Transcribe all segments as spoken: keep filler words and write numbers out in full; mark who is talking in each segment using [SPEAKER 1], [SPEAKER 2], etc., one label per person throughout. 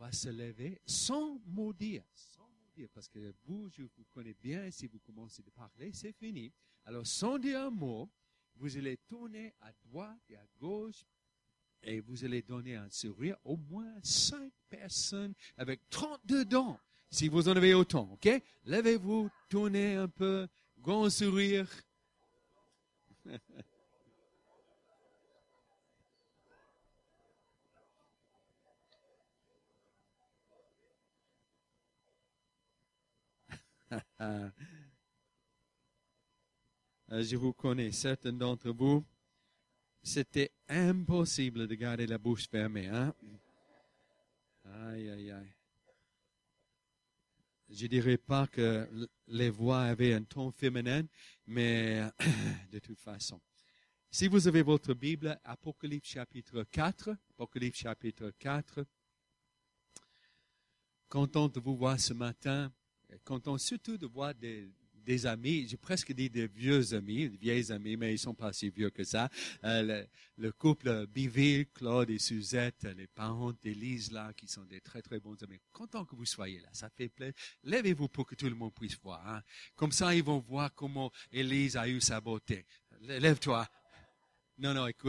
[SPEAKER 1] va se lever sans maudire, sans maudire, parce que vous, je vous connais bien, si vous commencez à parler, c'est fini. Alors, sans dire un mot, vous allez tourner à droite et à gauche, et vous allez donner un sourire, au moins cinq personnes avec trente-deux dents, si vous en avez autant, ok? Levez-vous, tournez un peu, grand sourire. Je vous connais, certains d'entre vous, c'était impossible de garder la bouche fermée, hein? Aïe, aïe, aïe. Je dirais pas que les voix avaient un ton féminin, mais de toute façon. Si vous avez votre Bible, Apocalypse chapitre quatre, Apocalypse chapitre quatre, content de vous voir ce matin, content surtout de voir des, des amis, j'ai presque dit des vieux amis, des vieilles amis, mais ils sont pas si vieux que ça. Euh, le, le couple Biville, Claude et Suzette, les parents d'Élise là, qui sont des très très bons amis. Content que vous soyez là, ça fait plaisir. Levez-vous pour que tout le monde puisse voir. Hein. Comme ça, ils vont voir comment Élise a eu sa beauté. Lève-toi. Non, non, écoute.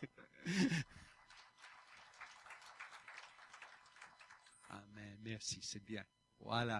[SPEAKER 1] Amen, merci, c'est bien. Voilà.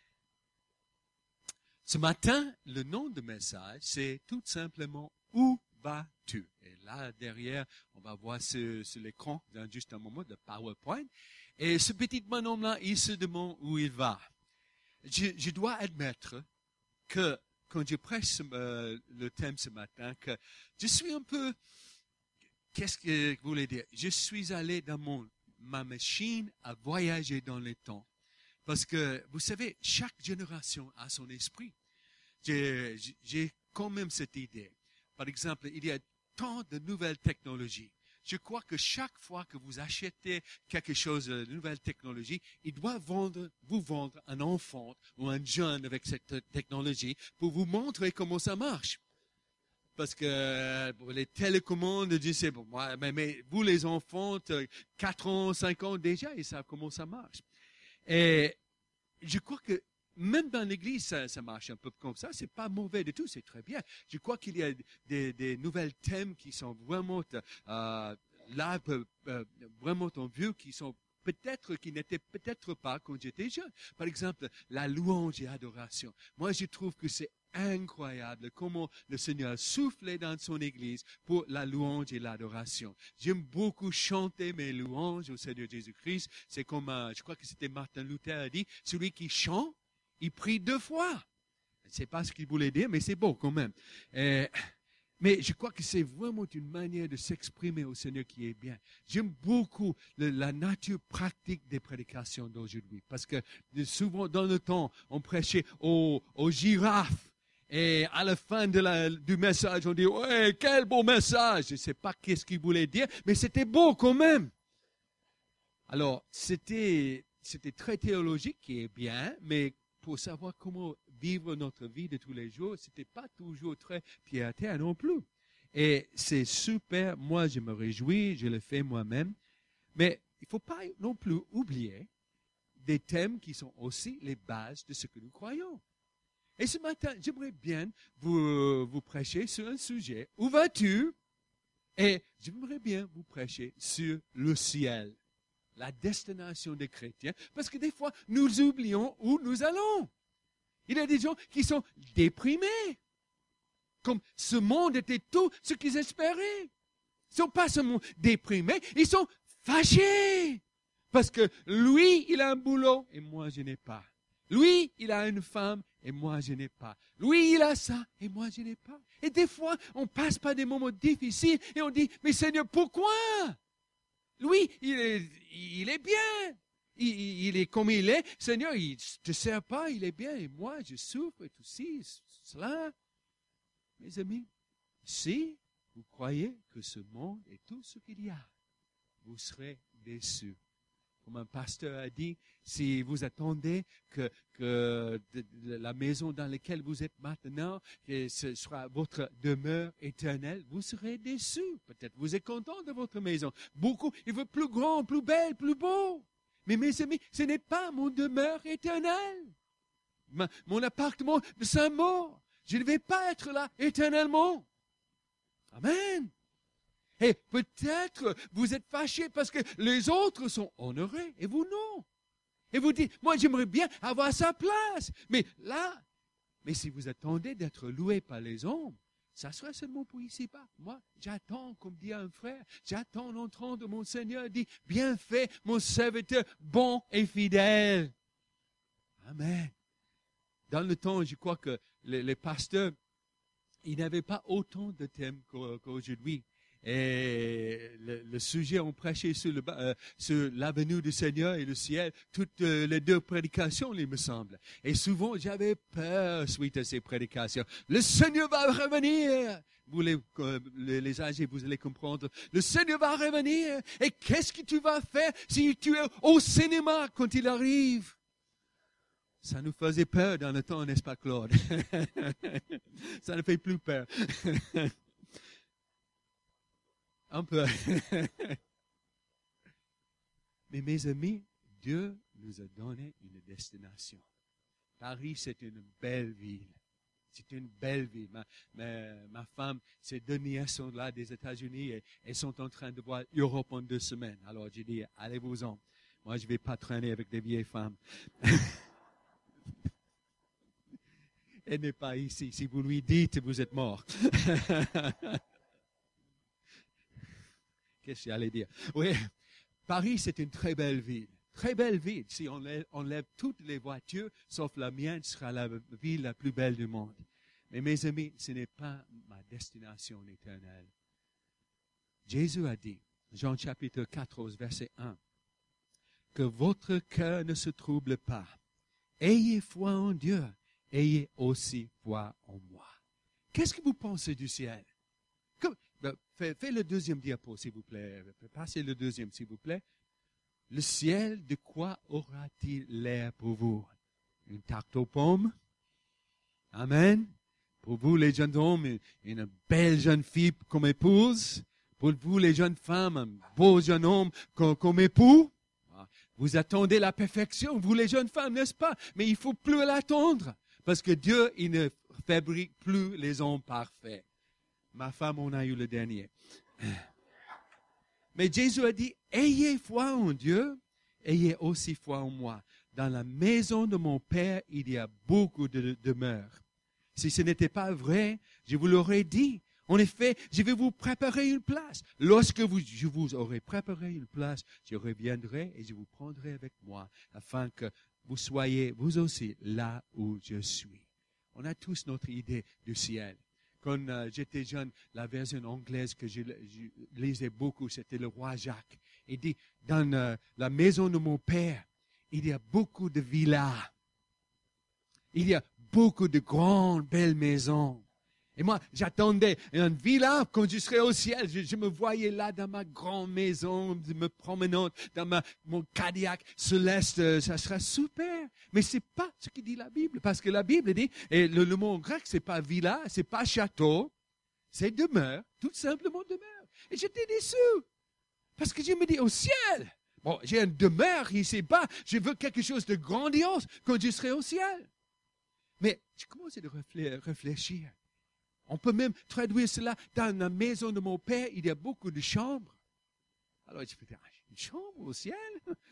[SPEAKER 1] Ce matin, le nom du message, c'est tout simplement « Où vas-tu » Et là, derrière, on va voir sur, sur l'écran, dans juste un moment, de PowerPoint. Et ce petit bonhomme-là, il se demande où il va. Je, je dois admettre que, quand je prêche euh, le thème ce matin, que je suis un peu... Qu'est-ce que vous voulez dire? Je suis allé dans mon, ma machine à voyager dans le temps. Parce que, vous savez, chaque génération a son esprit. J'ai, j'ai quand même cette idée. Par exemple, il y a tant de nouvelles technologies. Je crois que chaque fois que vous achetez quelque chose de nouvelle technologie, il doit vendre, vous vendre un enfant ou un jeune avec cette technologie pour vous montrer comment ça marche. Parce que pour les télécommandes, je sais, bon, moi, mais, mais vous les enfants, quatre ans, cinq ans déjà, ils savent comment ça marche. Et je crois que même dans l'église, ça, ça marche un peu comme ça. C'est pas mauvais du tout, c'est très bien. Je crois qu'il y a des, des nouvelles thèmes qui sont vraiment euh, là, euh, vraiment en vue, qui sont peut-être, qui n'étaient peut-être pas quand j'étais jeune. Par exemple, la louange et adoration. Moi, je trouve que c'est incroyable comment le Seigneur soufflait dans son église pour la louange et l'adoration. J'aime beaucoup chanter mes louanges au Seigneur Jésus-Christ. C'est comme, euh, je crois que c'était Martin Luther a dit, celui qui chante, il prie deux fois. Je ne sais pas ce qu'il voulait dire, mais c'est beau quand même. Et, mais je crois que c'est vraiment une manière de s'exprimer au Seigneur qui est bien. J'aime beaucoup le, la nature pratique des prédications d'aujourd'hui. Parce que souvent dans le temps, on prêchait aux, aux girafes. Et à la fin de la, du message, on dit, ouais, quel beau message. Je ne sais pas qu'est-ce qu'il voulait dire, mais c'était beau quand même. Alors, c'était, c'était très théologique, qui est bien, mais pour savoir comment vivre notre vie de tous les jours, c'était pas toujours très pied à terre non plus. Et c'est super, moi je me réjouis, je le fais moi-même, mais il faut pas non plus oublier des thèmes qui sont aussi les bases de ce que nous croyons. Et ce matin, j'aimerais bien vous, vous prêcher sur un sujet. Où vas-tu? Et j'aimerais bien vous prêcher sur le ciel, la destination des chrétiens, parce que des fois, nous oublions où nous allons. Il y a des gens qui sont déprimés, comme ce monde était tout ce qu'ils espéraient. Ils ne sont pas seulement déprimés, ils sont fâchés, parce que lui, il a un boulot et moi, je n'ai pas. Lui, il a une femme et moi, je n'ai pas. Lui, il a ça et moi, je n'ai pas. Et des fois, on passe par des moments difficiles et on dit, mais Seigneur, pourquoi? Lui, il est, il est bien. Il, il est comme il est. Seigneur, il ne te sert pas, il est bien. Et moi, je souffre et tout ci, cela. Mes amis, si vous croyez que ce monde est tout ce qu'il y a, vous serez déçus. Comme un pasteur a dit, si vous attendez que, que de, de la maison dans laquelle vous êtes maintenant, que ce sera votre demeure éternelle, vous serez déçus. Peut-être vous êtes content de votre maison. Beaucoup, il veut plus grand, plus belle, plus beau. Mais mes amis, ce n'est pas mon demeure éternelle. Ma, mon appartement de Saint-Maur. Je ne vais pas être là éternellement. Amen. Et peut-être vous êtes fâchés parce que les autres sont honorés et vous non. Et vous dites, moi j'aimerais bien avoir sa place. Mais là, mais si vous attendez d'être loué par les hommes, ça sera seulement pour ici-bas. Moi, j'attends, comme dit un frère, j'attends l'entrant de mon Seigneur, dit, bien fait, mon serviteur, bon et fidèle. Amen. Dans le temps, je crois que les, les pasteurs, ils n'avaient pas autant de thèmes qu'aujourd'hui. Et le, le sujet, on prêchait sur, le, euh, sur l'avenue du Seigneur et le ciel, toutes euh, les deux prédications, il me semble. Et souvent, j'avais peur suite à ces prédications. Le Seigneur va revenir. Vous les, euh, les, les âgés, vous allez comprendre. Le Seigneur va revenir. Et qu'est-ce que tu vas faire si tu es au cinéma quand il arrive? Ça nous faisait peur dans le temps, n'est-ce pas, Claude? Ça ne fait plus peur. Un peu. Mais mes amis, Dieu nous a donné une destination. Paris, c'est une belle ville. C'est une belle ville. Ma, ma, ma femme, ses deux nièces sont là des États-Unis et elles sont en train de voir Europe en deux semaines. Alors j'ai dit, allez-vous-en. Moi, je ne vais pas traîner avec des vieilles femmes. Elle n'est pas ici. Si vous lui dites, vous êtes mort. Qu'est-ce que j'allais dire? Oui, Paris, c'est une très belle ville. Très belle ville. Si on lève, on lève toutes les voitures, sauf la mienne, ce sera la ville la plus belle du monde. Mais mes amis, ce n'est pas ma destination éternelle. Jésus a dit, Jean chapitre quatorze, verset un, que votre cœur ne se trouble pas. Ayez foi en Dieu. Ayez aussi foi en moi. Qu'est-ce que vous pensez du ciel? Comme, ben, fais, fais le deuxième diapo, s'il vous plaît. Passez le deuxième, s'il vous plaît. Le ciel, de quoi aura-t-il l'air pour vous? Une tarte aux pommes? Amen. Pour vous, les jeunes hommes, une, une belle jeune fille comme épouse. Pour vous, les jeunes femmes, un beau jeune homme comme, comme époux. Vous attendez la perfection, vous les jeunes femmes, n'est-ce pas? Mais il ne faut plus l'attendre. Parce que Dieu, il ne fabrique plus les hommes parfaits. Ma femme, on a eu le dernier. Mais Jésus a dit, ayez foi en Dieu, ayez aussi foi en moi. Dans la maison de mon Père, il y a beaucoup de demeures. Si ce n'était pas vrai, je vous l'aurais dit. En effet, je vais vous préparer une place. Lorsque vous, je vous aurai préparé une place, je reviendrai et je vous prendrai avec moi, afin que vous soyez, vous aussi, là où je suis. On a tous notre idée du ciel. Quand euh, j'étais jeune, la version anglaise que je, je lisais beaucoup, c'était le roi Jacques. Il dit, dans euh, la maison de mon père, il y a beaucoup de villas. Il y a beaucoup de grandes, belles maisons. Et moi, j'attendais une villa quand je serais au ciel. Je, je me voyais là dans ma grande maison, me promenant dans ma, mon Cadillac céleste. Ça sera super. Mais c'est pas ce que dit la Bible. Parce que la Bible dit, et le, le mot grec, c'est pas villa, c'est pas château, c'est demeure, tout simplement demeure. Et j'étais déçu. Parce que je me dis, au ciel, bon, j'ai une demeure ici-bas, je veux quelque chose de grandiose quand je serai au ciel. Mais je commence à réfléchir. On peut même traduire cela dans la maison de mon père, il y a beaucoup de chambres. Alors je me dis, une chambre au ciel?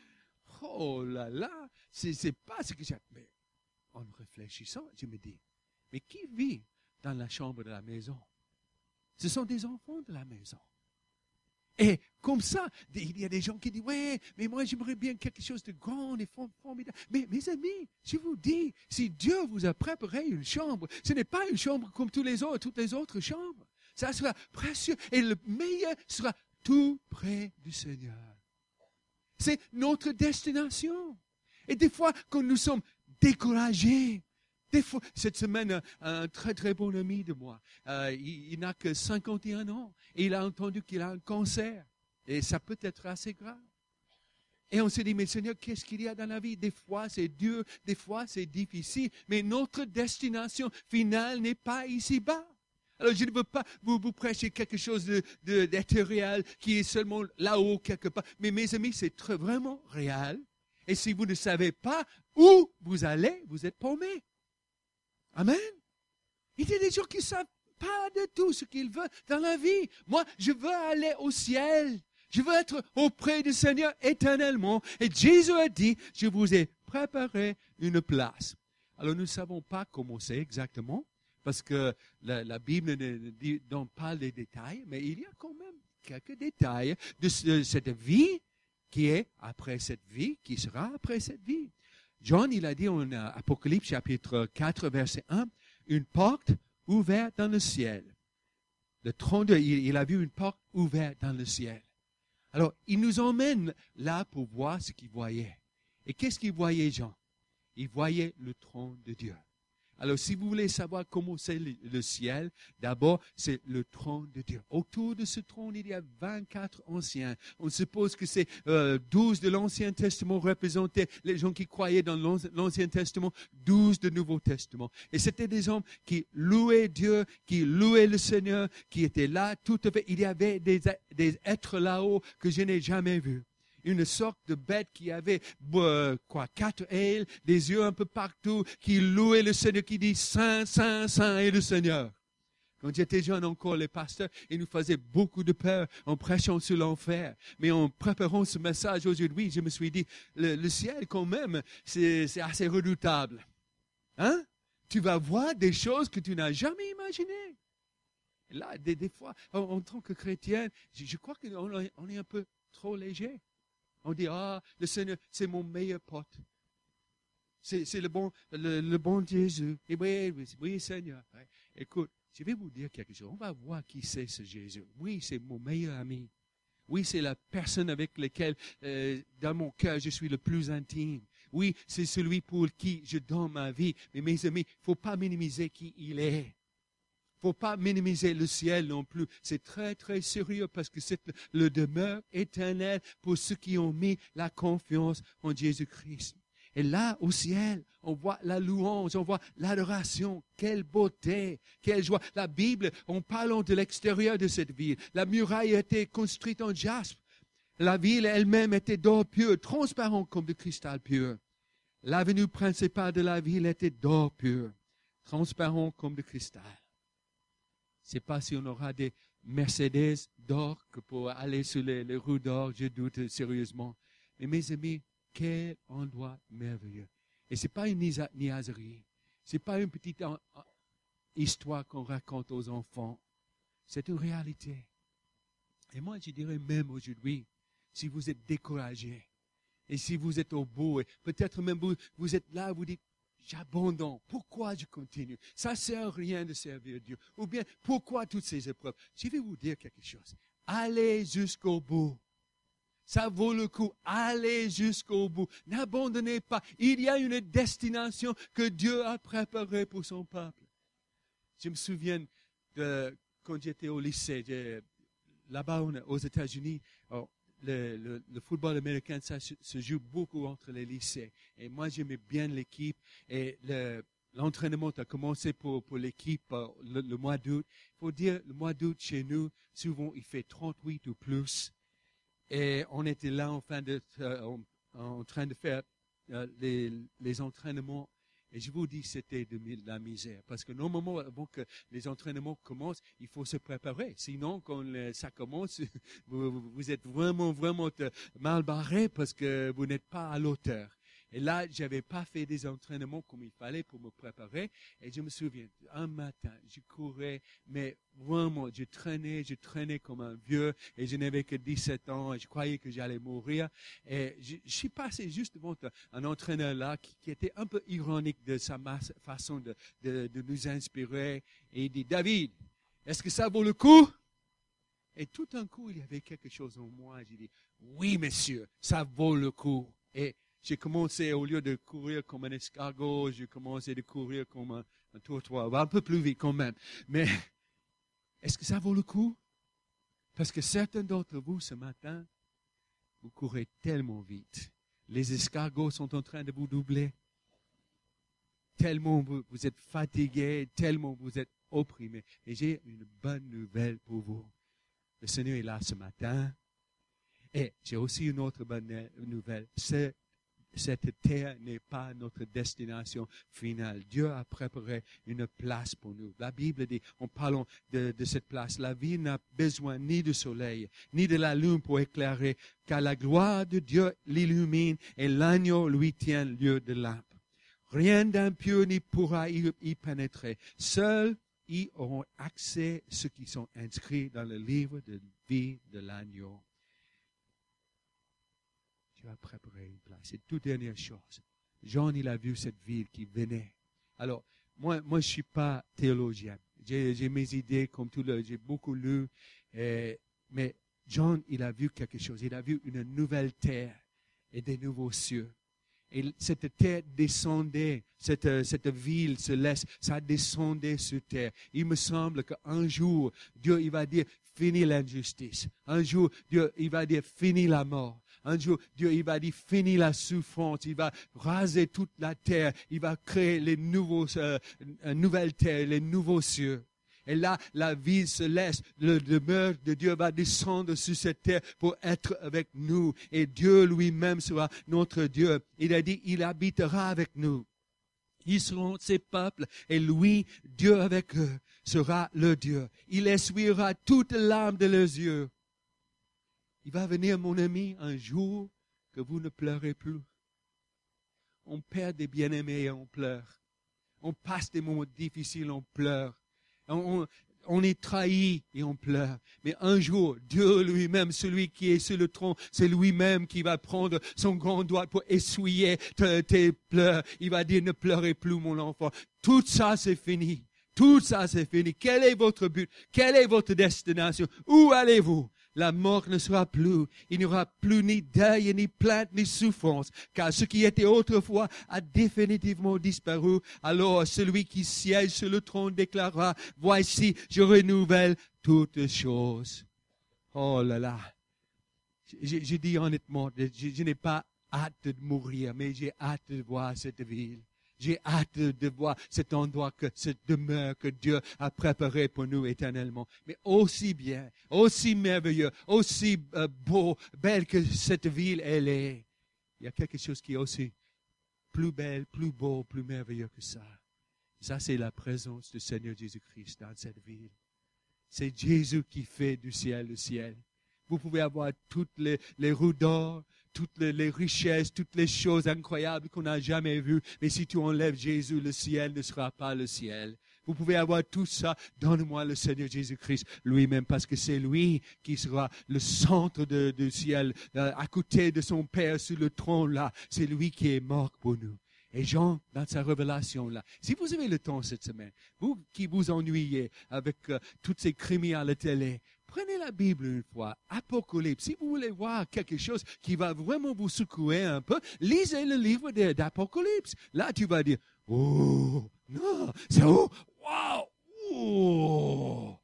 [SPEAKER 1] Oh là là, c'est, c'est pas ce que j'ai. Mais en réfléchissant, je me dis, mais qui vit dans la chambre de la maison? Ce sont des enfants de la maison. Et comme ça, il y a des gens qui disent, ouais, mais moi j'aimerais bien quelque chose de grand et formidable. Mais mes amis, je vous dis, si Dieu vous a préparé une chambre, ce n'est pas une chambre comme tous les autres, toutes les autres chambres. Ça sera précieux et le meilleur sera tout près du Seigneur. C'est notre destination. Et des fois, quand nous sommes découragés, des fois, cette semaine, un, un très très bon ami de moi, euh, il, il n'a que cinquante et un ans et il a entendu qu'il a un cancer et ça peut être assez grave. Et on se dit, mais Seigneur, qu'est-ce qu'il y a dans la vie? Des fois c'est dur, des fois c'est difficile, mais notre destination finale n'est pas ici-bas. Alors je ne veux pas vous, vous prêcher quelque chose de, de, d'étériel qui est seulement là-haut quelque part, mais mes amis, c'est très, vraiment réel. Et si vous ne savez pas où vous allez, vous êtes paumé. Amen. Il y a des gens qui ne savent pas de tout ce qu'ils veulent dans la vie. Moi, je veux aller au ciel. Je veux être auprès du Seigneur éternellement. Et Jésus a dit, je vous ai préparé une place. Alors, nous ne savons pas comment c'est exactement, parce que la, la Bible ne dit donc pas les détails, mais il y a quand même quelques détails de, ce, de cette vie qui est après cette vie, qui sera après cette vie. Jean, il a dit en Apocalypse chapitre quatre, verset un, une porte ouverte dans le ciel. Le trône de, il, il a vu une porte ouverte dans le ciel. Alors, il nous emmène là pour voir ce qu'il voyait. Et qu'est-ce qu'il voyait, Jean? Il voyait le trône de Dieu. Alors, si vous voulez savoir comment c'est le, le ciel, d'abord, c'est le trône de Dieu. Autour de ce trône, il y a vingt-quatre anciens. On suppose que c'est euh, douze de l'Ancien Testament représentaient les gens qui croyaient dans l'Ancien Testament, douze du Nouveau Testament. Et c'était des hommes qui louaient Dieu, qui louaient le Seigneur, qui étaient là tout à fait. Il y avait des, des êtres là-haut que je n'ai jamais vus. Une sorte de bête qui avait euh, quoi, quatre ailes, des yeux un peu partout, qui louait le Seigneur, qui dit Saint, Saint, Saint est le Seigneur. Quand j'étais jeune encore, les pasteurs, ils nous faisaient beaucoup de peur en prêchant sur l'enfer. Mais en préparant ce message aujourd'hui, je me suis dit, le, le ciel quand même, c'est, c'est assez redoutable. Hein? Tu vas voir des choses que tu n'as jamais imaginées. Et là, des, des fois, en, en tant que chrétien, je, je crois qu'on on est un peu trop léger. On dit, ah, le Seigneur, c'est mon meilleur pote. C'est, c'est le bon, le, le bon Jésus. Et oui, oui, oui Seigneur. Ouais. Écoute, je vais vous dire quelque chose. On va voir qui c'est ce Jésus. Oui, c'est mon meilleur ami. Oui, c'est la personne avec laquelle, euh, dans mon cœur, je suis le plus intime. Oui, c'est celui pour qui je donne ma vie. Mais mes amis, il ne faut pas minimiser qui il est. Il ne faut pas minimiser le ciel non plus. C'est très, très sérieux parce que c'est le demeure éternel pour ceux qui ont mis la confiance en Jésus-Christ. Et là, au ciel, on voit la louange, on voit l'adoration. Quelle beauté, quelle joie. La Bible, en parlant de l'extérieur de cette ville, la muraille était construite en jaspe. La ville elle-même était d'or pur, transparent comme de cristal pur. L'avenue principale de la ville était d'or pur, transparent comme de cristal. Je ne sais pas si on aura des Mercedes d'or que pour aller sur les, les rues d'or, je doute sérieusement. Mais mes amis, quel endroit merveilleux. Et ce n'est pas une niaiserie. Ce n'est pas une petite en, en, histoire qu'on raconte aux enfants. C'est une réalité. Et moi, je dirais même aujourd'hui, si vous êtes découragé, et si vous êtes au bout, et peut-être même vous, vous êtes là, vous dites, j'abandonne. Pourquoi je continue? Ça ne sert à rien de servir Dieu. Ou bien, pourquoi toutes ces épreuves? Je vais vous dire quelque chose. Allez jusqu'au bout. Ça vaut le coup. Allez jusqu'au bout. N'abandonnez pas. Il y a une destination que Dieu a préparée pour son peuple. Je me souviens de quand j'étais au lycée, là-bas aux États-Unis, oh, Le, le, le football américain, ça se, se joue beaucoup entre les lycées. Et moi, j'aimais bien l'équipe. Et le, l'entraînement a commencé pour, pour l'équipe le, le mois d'août. Il faut dire, le mois d'août, chez nous, souvent, il fait trente-huit ou plus. Et on était là en, fin de, euh, en, en train de faire euh, les, les entraînements. Et je vous dis, c'était de la misère. Parce que normalement, avant que les entraînements commencent, il faut se préparer. Sinon, quand ça commence, vous, vous êtes vraiment, vraiment mal barré parce que vous n'êtes pas à l'auteur. Et là, je n'avais pas fait des entraînements comme il fallait pour me préparer. Et je me souviens, un matin, je courais, mais vraiment, je traînais, je traînais comme un vieux. Et je n'avais que dix-sept ans et je croyais que j'allais mourir. Et je, je suis passé juste devant un entraîneur là qui, qui était un peu ironique de sa masse, façon de, de, de nous inspirer. Et il dit, David, est-ce que ça vaut le coup? Et tout d'un coup, il y avait quelque chose en moi. J'ai dit, oui, monsieur, ça vaut le coup. Et j'ai commencé, au lieu de courir comme un escargot, j'ai commencé de courir comme un, un tourtereau, un peu plus vite quand même. Mais est-ce que ça vaut le coup? Parce que certains d'entre vous, ce matin, vous courez tellement vite. Les escargots sont en train de vous doubler. Tellement vous, vous êtes fatigués, tellement vous êtes opprimés. Et j'ai une bonne nouvelle pour vous. Le Seigneur est là ce matin. Et j'ai aussi une autre bonne nouvelle. C'est cette terre n'est pas notre destination finale. Dieu a préparé une place pour nous. La Bible dit, en parlant de, de cette place, la vie n'a besoin ni du soleil, ni de la lune pour éclairer, car la gloire de Dieu l'illumine et l'agneau lui tient lieu de lampe. Rien d'impur n'y pourra y, y pénétrer. Seuls y auront accès ceux qui sont inscrits dans le livre de vie de l'agneau. Dieu a préparé une place. C'est toute dernière chose. Jean, il a vu cette ville qui venait. Alors, moi, moi je ne suis pas théologien. J'ai, j'ai mes idées, comme tout le, j'ai beaucoup lu. Et, mais Jean, il a vu quelque chose. Il a vu une nouvelle terre et des nouveaux cieux. Et cette terre descendait, cette, cette ville céleste, ça descendait sur terre. Il me semble qu'un jour, Dieu, il va dire, fini l'injustice. Un jour, Dieu, il va dire, fini la mort. Un jour, Dieu, il va dire, fini la souffrance. Il va raser toute la terre. Il va créer les nouveaux, euh, une nouvelle terre, les nouveaux cieux. Et là, la vie céleste, le demeure de Dieu va descendre sur cette terre pour être avec nous. Et Dieu lui-même sera notre Dieu. Il a dit, il habitera avec nous. Ils seront ses peuples. Et lui, Dieu avec eux, sera le Dieu. Il essuiera toute larme de leurs yeux. Il va venir, mon ami, un jour que vous ne pleurez plus. On perd des bien-aimés et on pleure. On passe des moments difficiles, on pleure. On, on est trahi et on pleure. Mais un jour, Dieu lui-même, celui qui est sur le trône, c'est lui-même qui va prendre son grand doigt pour essuyer tes, tes pleurs. Il va dire, ne pleurez plus, mon enfant. Tout ça, c'est fini. Tout ça, c'est fini. Quel est votre but? Quelle est votre destination? Où allez-vous? La mort ne sera plus. Il n'y aura plus ni deuil, ni plainte, ni souffrance. Car ce qui était autrefois a définitivement disparu. Alors celui qui siège sur le trône déclarera, voici, je renouvelle toutes choses. Oh là là. Je, je dis honnêtement, je, je n'ai pas hâte de mourir, mais j'ai hâte de voir cette ville. J'ai hâte de voir cet endroit, que, cette demeure que Dieu a préparé pour nous éternellement. Mais aussi bien, aussi merveilleux, aussi euh, beau, belle que cette ville, elle est. Il y a quelque chose qui est aussi plus belle, plus beau, plus merveilleux que ça. Ça, c'est la présence du Seigneur Jésus-Christ dans cette ville. C'est Jésus qui fait du ciel le ciel. Vous pouvez avoir toutes les, les roues d'or, toutes les, les richesses, toutes les choses incroyables qu'on n'a jamais vues. Mais si tu enlèves Jésus, le ciel ne sera pas le ciel. Vous pouvez avoir tout ça. Donne-moi le Seigneur Jésus-Christ lui-même, parce que c'est lui qui sera le centre de, du ciel, euh, à côté de son Père sur le trône là. C'est lui qui est mort pour nous. Et Jean, dans sa révélation là, si vous avez le temps cette semaine, vous qui vous ennuyez avec euh, toutes ces crimes à la télé, prenez la Bible une fois, Apocalypse. Si vous voulez voir quelque chose qui va vraiment vous secouer un peu, lisez le livre d'Apocalypse. Là, tu vas dire, oh, non, c'est oh, wow, oh.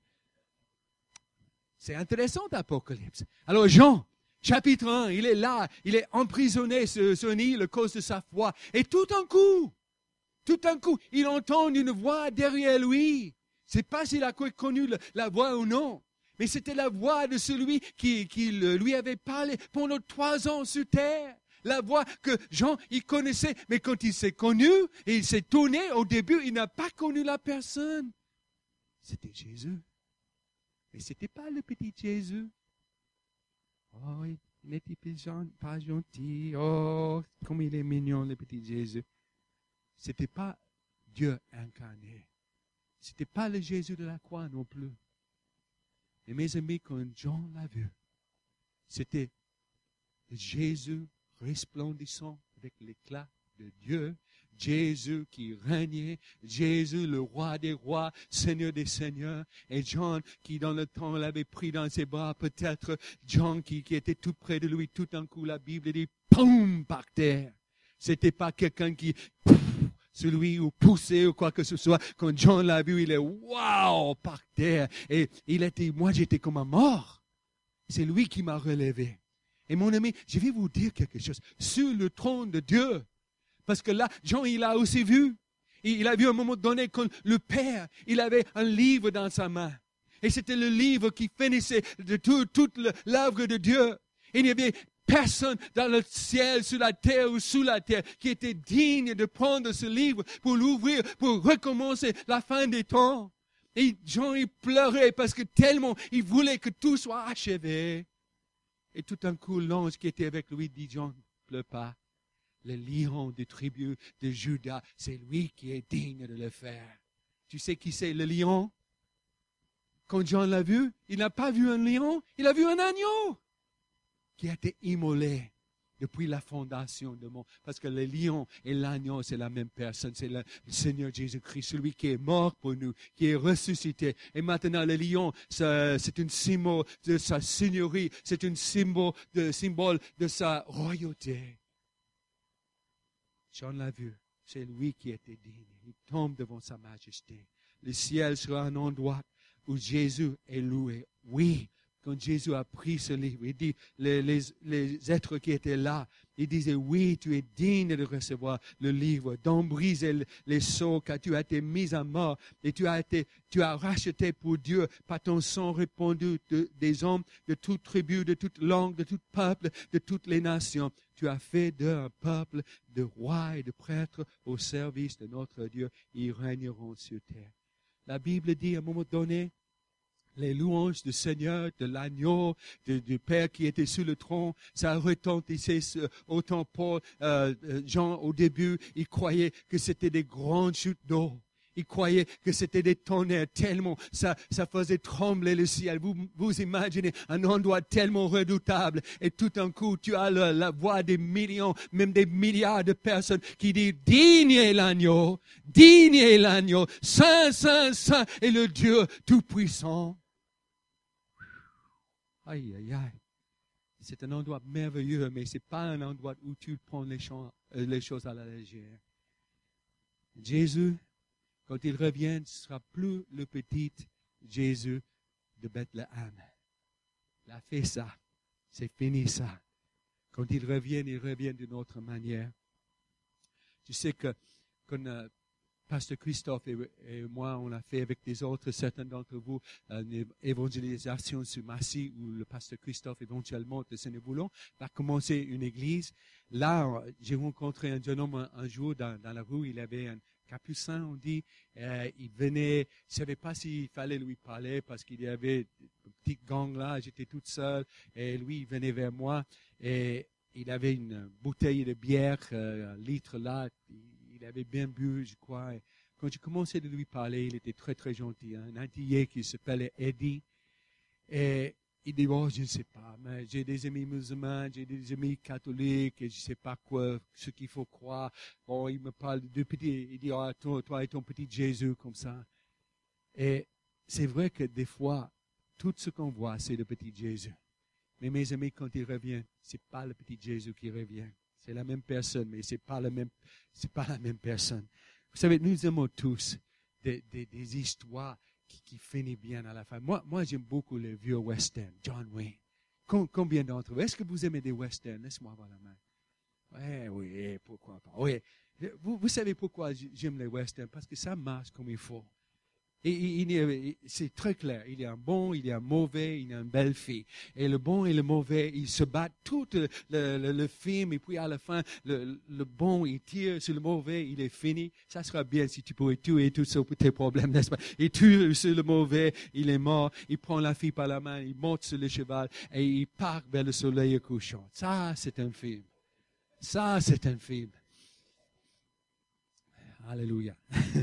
[SPEAKER 1] C'est intéressant, Apocalypse. Alors, Jean, chapitre un, il est là, il est emprisonné sur, sur une île à cause de sa foi. Et tout d'un coup, tout d'un coup, il entend une voix derrière lui. Je ne sais pas s'il a connu la voix ou non. Mais c'était la voix de celui qui, qui lui avait parlé pendant trois ans sur terre. La voix que Jean, il connaissait. Mais quand il s'est connu, et il s'est tourné, au début, il n'a pas connu la personne. C'était Jésus. Mais ce n'était pas le petit Jésus. Oh, il n'était pas gentil. Oh, comme il est mignon, le petit Jésus. Ce n'était pas Dieu incarné. Ce n'était pas le Jésus de la croix non plus. Et mes amis, quand Jean l'a vu, c'était Jésus resplendissant avec l'éclat de Dieu, Jésus qui régnait, Jésus le roi des rois, Seigneur des seigneurs, et Jean qui dans le temps l'avait pris dans ses bras, peut-être Jean qui, qui était tout près de lui, tout d'un coup la Bible dit, poum, par terre. C'était pas quelqu'un qui, pouf, celui ou poussé ou quoi que ce soit. Quand Jean l'a vu, il est waouh par terre. Et il était, moi j'étais comme un mort. C'est lui qui m'a relevé. Et mon ami, je vais vous dire quelque chose. Sur le trône de Dieu. Parce que là, Jean, il a aussi vu. Il a vu à un moment donné quand le Père, il avait un livre dans sa main. Et c'était le livre qui finissait de tout, toute l'œuvre de Dieu. Et il y avait personne dans le ciel, sur la terre ou sous la terre qui était digne de prendre ce livre pour l'ouvrir, pour recommencer la fin des temps. Et Jean, il pleurait parce que tellement il voulait que tout soit achevé. Et tout d'un coup, l'ange qui était avec lui dit, Jean, ne pleure pas. Le lion des tribus de Juda, c'est lui qui est digne de le faire. Tu sais qui c'est le lion? Quand Jean l'a vu, il n'a pas vu un lion, il a vu un agneau qui a été immolé depuis la fondation du monde. Parce que le lion et l'agneau, c'est la même personne. C'est le, le Seigneur Jésus-Christ, celui qui est mort pour nous, qui est ressuscité. Et maintenant, le lion, ça, c'est un symbole de sa seigneurie. C'est un symbole de, symbole de sa royauté. Jean l'a vu. C'est lui qui était digne. Il tombe devant sa majesté. Le ciel sera un endroit où Jésus est loué. Oui, quand Jésus a pris ce livre, il dit, les, les, les êtres qui étaient là, il disait, oui, tu es digne de recevoir le livre, d'en briser les sceaux, car tu as été mis à mort et tu as été, tu as racheté pour Dieu par ton sang répandu de, des hommes de toute tribu, de toute langue, de tout peuple, de toutes les nations. Tu as fait d'eux un peuple de rois et de prêtres au service de notre Dieu. Ils régneront sur terre. La Bible dit à un moment donné, les louanges du Seigneur, de l'agneau, de, du Père qui était sur le trône, ça retentissait au temple. Euh, Jean, au début, il croyait que c'était des grandes chutes d'eau. Il croyait que c'était des tonnerres tellement ça, ça faisait trembler le ciel. Vous, vous imaginez un endroit tellement redoutable et tout d'un coup, tu as la, la voix des millions, même des milliards de personnes qui disent « Digne est l'agneau, digne est l'agneau, saint, saint, saint est le Dieu tout-puissant. » Aïe, aïe, aïe. C'est un endroit merveilleux, mais ce n'est pas un endroit où tu prends les, champs, euh, les choses à la légère. Jésus, quand il revient, ce ne sera plus le petit Jésus de Bethléem. Il a fait ça. C'est fini ça. Quand il revient, il revient d'une autre manière. Tu sais que quand euh, Pasteur Christophe et, et moi, on a fait avec des autres, certains d'entre vous, une évangélisation sur Massy, où le Pasteur Christophe, éventuellement, de Sénéboulon, va commencer une église. Là, j'ai rencontré un jeune homme un, un jour dans, dans la rue, il avait un capucin, on dit, euh, il venait, je ne savais pas s'il fallait lui parler parce qu'il y avait une petite gang là, j'étais toute seule, et lui, il venait vers moi, et il avait une bouteille de bière, euh, un litre là, il avait bien bu, je crois. Et quand j'ai commencé de lui parler, il était très, très gentil, hein, un Antillais qui s'appelait Eddie, et il dit, bon, je ne sais pas, mais j'ai des amis musulmans, j'ai des amis catholiques, et je ne sais pas quoi, ce qu'il faut croire. Bon, il me parle de petit, il dit, oh, toi, toi et ton petit Jésus, comme ça. Et c'est vrai que des fois, tout ce qu'on voit, c'est le petit Jésus. Mais mes amis, quand il revient, ce n'est pas le petit Jésus qui revient. C'est la même personne, mais ce n'est pas, pas la même personne. Vous savez, nous aimons tous des, des, des histoires qui, qui finissent bien à la fin. Moi, moi j'aime beaucoup les vieux westerns, John Wayne. Combien d'entre vous, est-ce que vous aimez des westerns? Laisse-moi avoir la main. Oui, oui, pourquoi pas. Oui. Vous, vous savez pourquoi j'aime les westerns? Parce que ça marche comme il faut. Et, il, il, c'est très clair. Il y a un bon, il y a un mauvais, il y a une belle fille. Et le bon et le mauvais, ils se battent tout le, le, le, le film. Et puis à la fin, le, le bon, il tire sur le mauvais, il est fini. Ça sera bien si tu pourrais tuer tous tes problèmes, n'est-ce pas? Il tue sur le mauvais, il est mort. Il prend la fille par la main, il monte sur le cheval et il part vers le soleil couchant. Ça, c'est un film. Ça, c'est un film. Alléluia.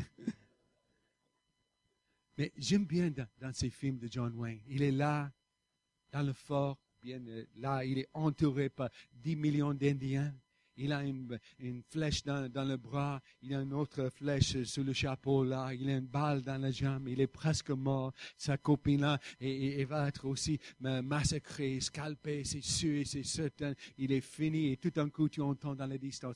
[SPEAKER 1] Mais j'aime bien dans, dans ces films de John Wayne. Il est là, dans le fort, bien là, il est entouré par dix millions d'Indiens. Il a une, une flèche dans, dans le bras, il a une autre flèche sur le chapeau là, il a une balle dans la jambe, il est presque mort. Sa copine là, et, et, et va être aussi massacrée, scalpée, c'est sûr, c'est certain. Il est fini et tout d'un coup tu entends dans la distance.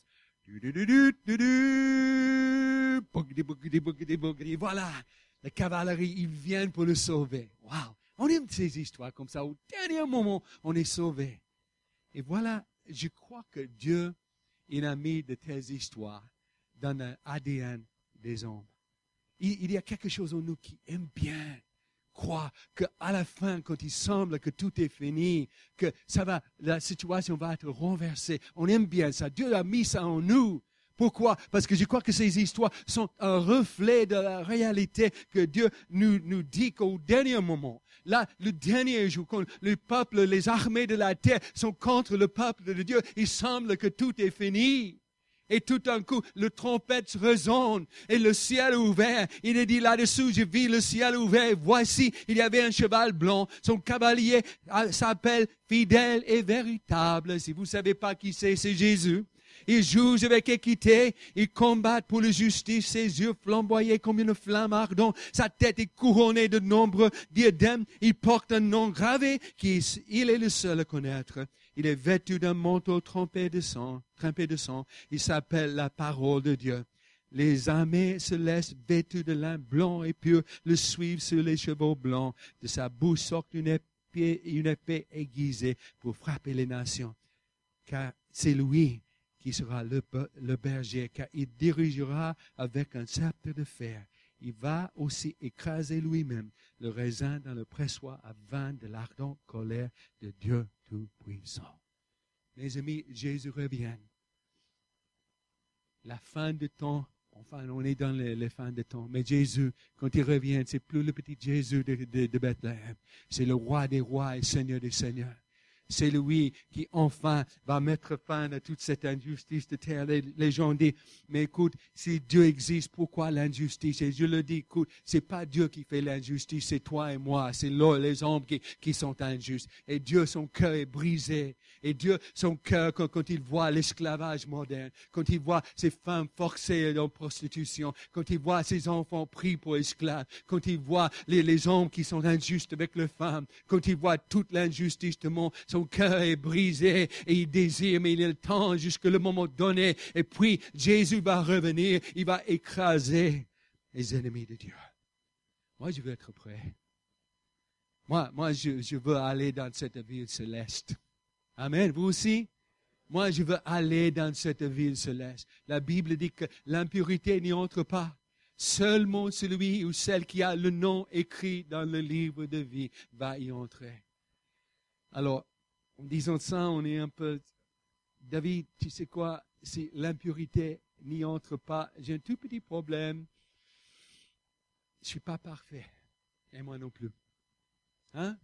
[SPEAKER 1] Voilà. La cavalerie, ils viennent pour le sauver. Waouh! On aime ces histoires comme ça. Au dernier moment, on est sauvé. Et voilà, je crois que Dieu, il a mis de telles histoires dans l'A D N des hommes. Il, il y a quelque chose en nous qui aime bien croit qu'à la fin, quand il semble que tout est fini, que ça va, la situation va être renversée. On aime bien ça. Dieu a mis ça en nous. Pourquoi? Parce que je crois que ces histoires sont un reflet de la réalité que Dieu nous, nous dit qu'au dernier moment, là, le dernier jour, quand le peuple, les armées de la terre sont contre le peuple de Dieu, il semble que tout est fini. Et tout d'un coup, le trompette résonne et le ciel est ouvert. Il est dit là-dessous, je vis le ciel ouvert. Voici, il y avait un cheval blanc. Son cavalier s'appelle Fidèle et Véritable. Si vous ne savez pas qui c'est, c'est Jésus. Il juge avec équité, il combat pour la justice, ses yeux flamboyaient comme une flamme ardente, sa tête est couronnée de nombreux diadèmes, il porte un nom gravé qui il est le seul à connaître. Il est vêtu d'un manteau trempé de sang, trempé de sang, il s'appelle la parole de Dieu. Les armées célestes vêtues de lin blanc et pur le suivent sur les chevaux blancs. De sa bouche sort une épée, une épée aiguisée pour frapper les nations. Car c'est lui qui sera le, le berger, car il dirigera avec un sceptre de fer. Il va aussi écraser lui-même le raisin dans le pressoir à vin de l'ardente colère de Dieu Tout-Puissant. Mes amis, Jésus revient. La fin de temps, enfin, on est dans les, les fins de temps, mais Jésus, quand il revient, c'est plus le petit Jésus de, de, de Bethléem. C'est le roi des rois et Seigneur des seigneurs. C'est lui qui, enfin, va mettre fin à toute cette injustice de terre. Les, les gens disent, mais écoute, si Dieu existe, pourquoi l'injustice? Et je le dis, écoute, c'est pas Dieu qui fait l'injustice, c'est toi et moi, c'est les hommes qui, qui sont injustes. Et Dieu, son cœur est brisé. Et Dieu, son cœur, quand, quand il voit l'esclavage moderne, quand il voit ces femmes forcées en prostitution, quand il voit ces enfants pris pour esclaves, quand il voit les, les hommes qui sont injustes avec les femmes, quand il voit toute l'injustice du monde, son cœur est brisé et il désire, mais il est le temps jusqu'à le moment donné. Et puis, Jésus va revenir, il va écraser les ennemis de Dieu. Moi, je veux être prêt. Moi, moi je, je veux aller dans cette ville céleste. Amen. Vous aussi? Moi, je veux aller dans cette ville céleste. La Bible dit que l'impurité n'y entre pas. Seulement celui ou celle qui a le nom écrit dans le livre de vie va y entrer. Alors, en disant ça, on est un peu... David, tu sais quoi? Si l'impurité n'y entre pas, j'ai un tout petit problème. Je ne suis pas parfait. Et moi non plus. Hein?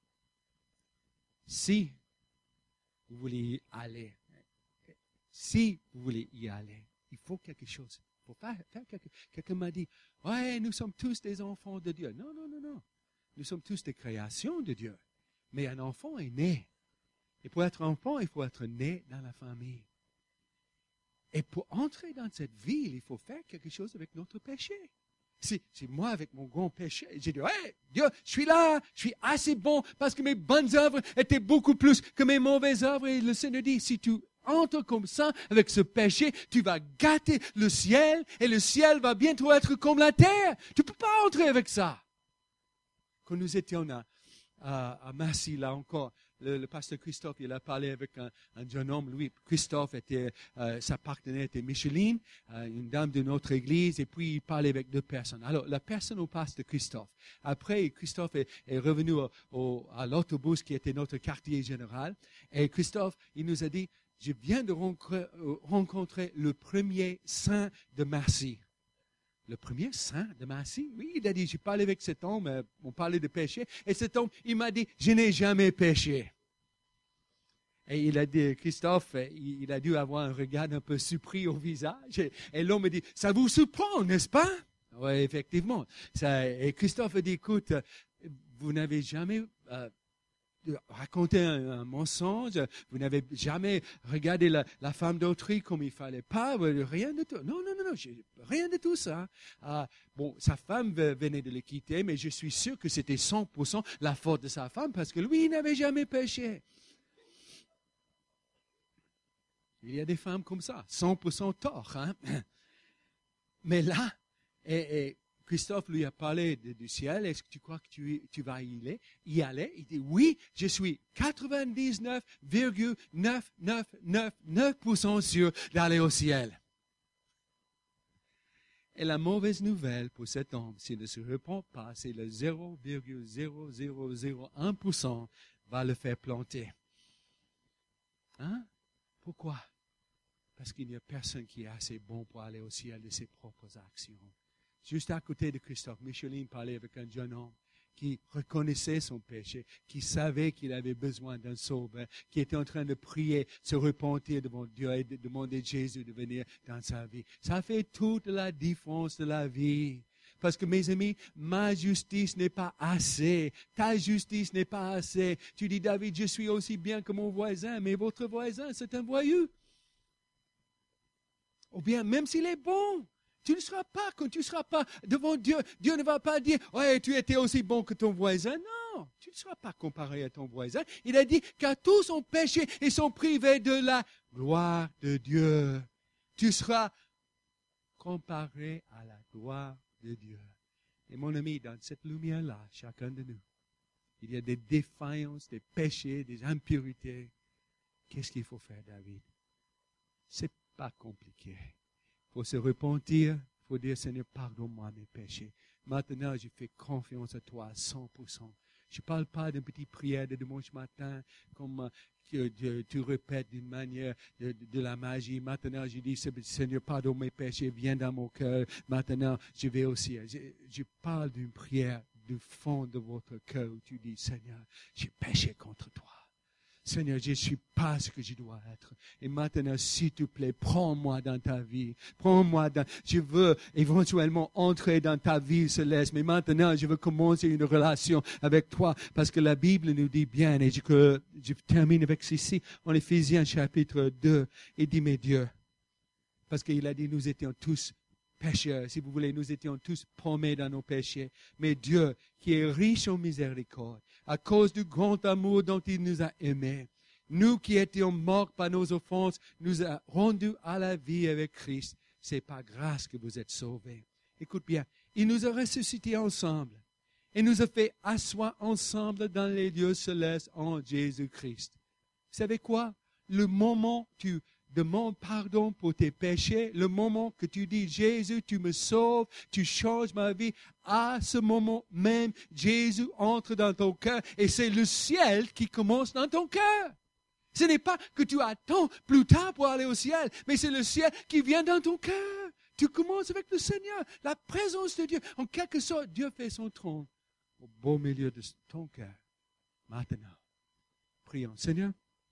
[SPEAKER 1] Si vous voulez y aller, si vous voulez y aller, il faut quelque chose. Il faut faire, faire quelque chose. Quelqu'un m'a dit, ouais, nous sommes tous des enfants de Dieu. Non, non, non, non. Nous sommes tous des créations de Dieu. Mais un enfant est né. Et pour être enfant, il faut être né dans la famille. Et pour entrer dans cette ville, il faut faire quelque chose avec notre péché. C'est, c'est moi avec mon grand péché. J'ai dit, ouais, Dieu, je suis là, je suis assez bon parce que mes bonnes œuvres étaient beaucoup plus que mes mauvaises œuvres. Et le Seigneur dit, si tu entres comme ça avec ce péché, tu vas gâter le ciel et le ciel va bientôt être comme la terre. Tu ne peux pas entrer avec ça. Quand nous étions à, à, à Massy, là encore, Le, le pasteur Christophe, il a parlé avec un, un jeune homme. Lui, Christophe, était, euh, sa partenaire était Micheline, euh, une dame de notre église, et puis il parlait avec deux personnes. Alors, la personne au pasteur Christophe. Après, Christophe est, est revenu au, au, à l'autobus qui était notre quartier général. Et Christophe, il nous a dit, je viens de rencontrer, rencontrer le premier saint de Massy. Le premier saint de Massy? Oui, il a dit, j'ai parlé avec cet homme, on parlait de péché, et cet homme, il m'a dit, je n'ai jamais péché. Et il a dit, Christophe, il a dû avoir un regard un peu surpris au visage, et, et l'homme me dit, ça vous surprend, n'est-ce pas? Oui, effectivement. Ça, et Christophe a dit, écoute, vous n'avez jamais... Euh, raconter un, un mensonge, vous n'avez jamais regardé la, la femme d'autrui comme il fallait pas, rien de tout. Non, non, non, non, rien de tout ça. Ah, bon, sa femme venait de le quitter, mais je suis sûr que c'était cent pour cent la faute de sa femme parce que lui, il n'avait jamais péché. Il y a des femmes comme ça, cent pour cent tort. Hein? Mais là, et, et Christophe lui a parlé de, du ciel. Est-ce que tu crois que tu, tu vas y aller? y aller? Il dit, oui, je suis quatre-vingt-dix-neuf virgule neuf neuf neuf neuf pour cent sûr d'aller au ciel. Et la mauvaise nouvelle pour cet homme, s'il ne se repent pas, c'est le zéro virgule zéro zéro zéro un pour cent va le faire planter. Hein? Pourquoi? Parce qu'il n'y a personne qui est assez bon pour aller au ciel de ses propres actions. Juste à côté de Christophe, Micheline parlait avec un jeune homme qui reconnaissait son péché, qui savait qu'il avait besoin d'un sauveur, qui était en train de prier, se repentir devant Dieu et de demander à Jésus de venir dans sa vie. Ça fait toute la différence de la vie. Parce que mes amis, ma justice n'est pas assez. Ta justice n'est pas assez. Tu dis, David, je suis aussi bien que mon voisin, mais votre voisin, c'est un voyou. Ou bien, même s'il est bon, tu ne seras pas, quand tu ne seras pas devant Dieu, Dieu ne va pas dire, ouais, tu étais aussi bon que ton voisin. Non, tu ne seras pas comparé à ton voisin. Il a dit, car tous ont péché et sont privés de la gloire de Dieu. Tu seras comparé à la gloire de Dieu. Et mon ami, dans cette lumière-là, chacun de nous, il y a des défaillances, des péchés, des impuretés. Qu'est-ce qu'il faut faire, David? C'est pas compliqué. Il faut se repentir, il faut dire, Seigneur, pardonne-moi mes péchés. Maintenant, je fais confiance à toi à cent pour cent. Je ne parle pas d'une petite prière de dimanche matin, comme que tu, tu répètes d'une manière de, de, de la magie. Maintenant, je dis, Seigneur, pardonne mes péchés, viens dans mon cœur. Maintenant, je vais aussi. Je, je parle d'une prière du fond de votre cœur où tu dis, Seigneur, j'ai péché contre toi. Seigneur, je ne suis pas ce que je dois être. Et maintenant, s'il te plaît, prends-moi dans ta vie. Prends-moi dans... Je veux éventuellement entrer dans ta vie céleste. Mais maintenant, je veux commencer une relation avec toi. Parce que la Bible nous dit bien, et je, je termine avec ceci, en Éphésiens chapitre deux. Il dit, mais Dieu, parce qu'il a dit, nous étions tous pécheurs. Si vous voulez, nous étions tous paumés dans nos péchés. Mais Dieu, qui est riche en miséricorde, à cause du grand amour dont il nous a aimés, nous qui étions morts par nos offenses, nous a rendus à la vie avec Christ. C'est par grâce que vous êtes sauvés. Écoute bien, il nous a ressuscités ensemble et nous a fait asseoir ensemble dans les lieux célestes en Jésus-Christ. Vous savez quoi? Le moment où tu demande pardon pour tes péchés, le moment que tu dis, Jésus, tu me sauves, tu changes ma vie, à ce moment même, Jésus entre dans ton cœur et c'est le ciel qui commence dans ton cœur. Ce n'est pas que tu attends plus tard pour aller au ciel, mais c'est le ciel qui vient dans ton cœur. Tu commences avec le Seigneur, la présence de Dieu. En quelque sorte, Dieu fait son trône au beau milieu de ton cœur. Maintenant, prions. Seigneur,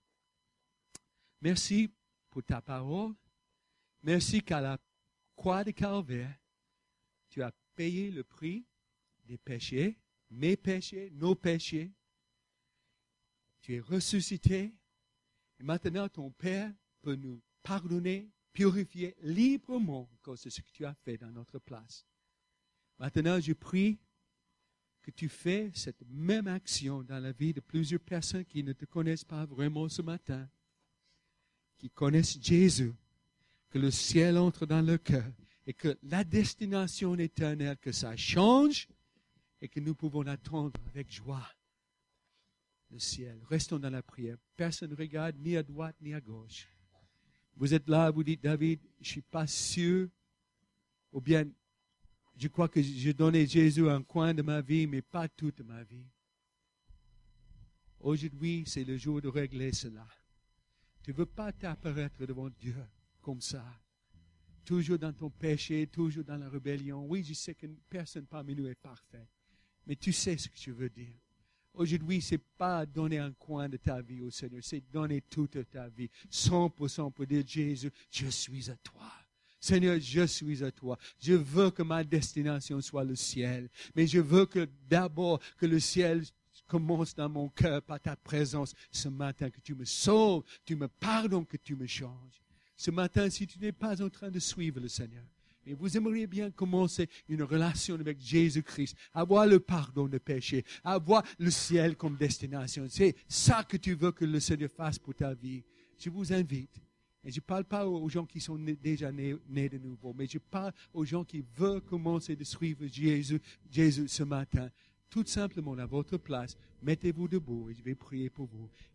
[SPEAKER 1] merci pour ta parole. Merci qu'à la croix de Calvaire, tu as payé le prix des péchés, mes péchés, nos péchés. Tu es ressuscité. Et maintenant, ton Père peut nous pardonner, purifier librement à cause de ce que tu as fait dans notre place. Maintenant, je prie que tu fais cette même action dans la vie de plusieurs personnes qui ne te connaissent pas vraiment ce matin, qui connaissent Jésus, que le ciel entre dans leur cœur et que la destination éternelle, que ça change et que nous pouvons attendre avec joie le ciel. Restons dans la prière. Personne ne regarde ni à droite ni à gauche. Vous êtes là, vous dites, David, je ne suis pas sûr, ou bien je crois que j'ai donné Jésus un coin de ma vie, mais pas toute ma vie. Aujourd'hui, c'est le jour de régler cela. Tu ne veux pas t'apparaître devant Dieu comme ça. Toujours dans ton péché, toujours dans la rébellion. Oui, je sais que personne parmi nous est parfait. Mais tu sais ce que je veux dire. Aujourd'hui, ce n'est pas donner un coin de ta vie au Seigneur. C'est donner toute ta vie. cent pour cent pour dire, Jésus, je suis à toi. Seigneur, je suis à toi. Je veux que ma destination soit le ciel. Mais je veux que d'abord que le ciel commence dans mon cœur par ta présence ce matin, que tu me sauves, tu me pardonnes, que tu me changes. Ce matin, si tu n'es pas en train de suivre le Seigneur, mais vous aimeriez bien commencer une relation avec Jésus-Christ, avoir le pardon de péché, avoir le ciel comme destination. C'est ça que tu veux que le Seigneur fasse pour ta vie. Je vous invite. Et je ne parle pas aux gens qui sont déjà nés, nés de nouveau, mais je parle aux gens qui veulent commencer de suivre Jésus, Jésus ce matin. Tout simplement, à votre place, mettez-vous debout et je vais prier pour vous.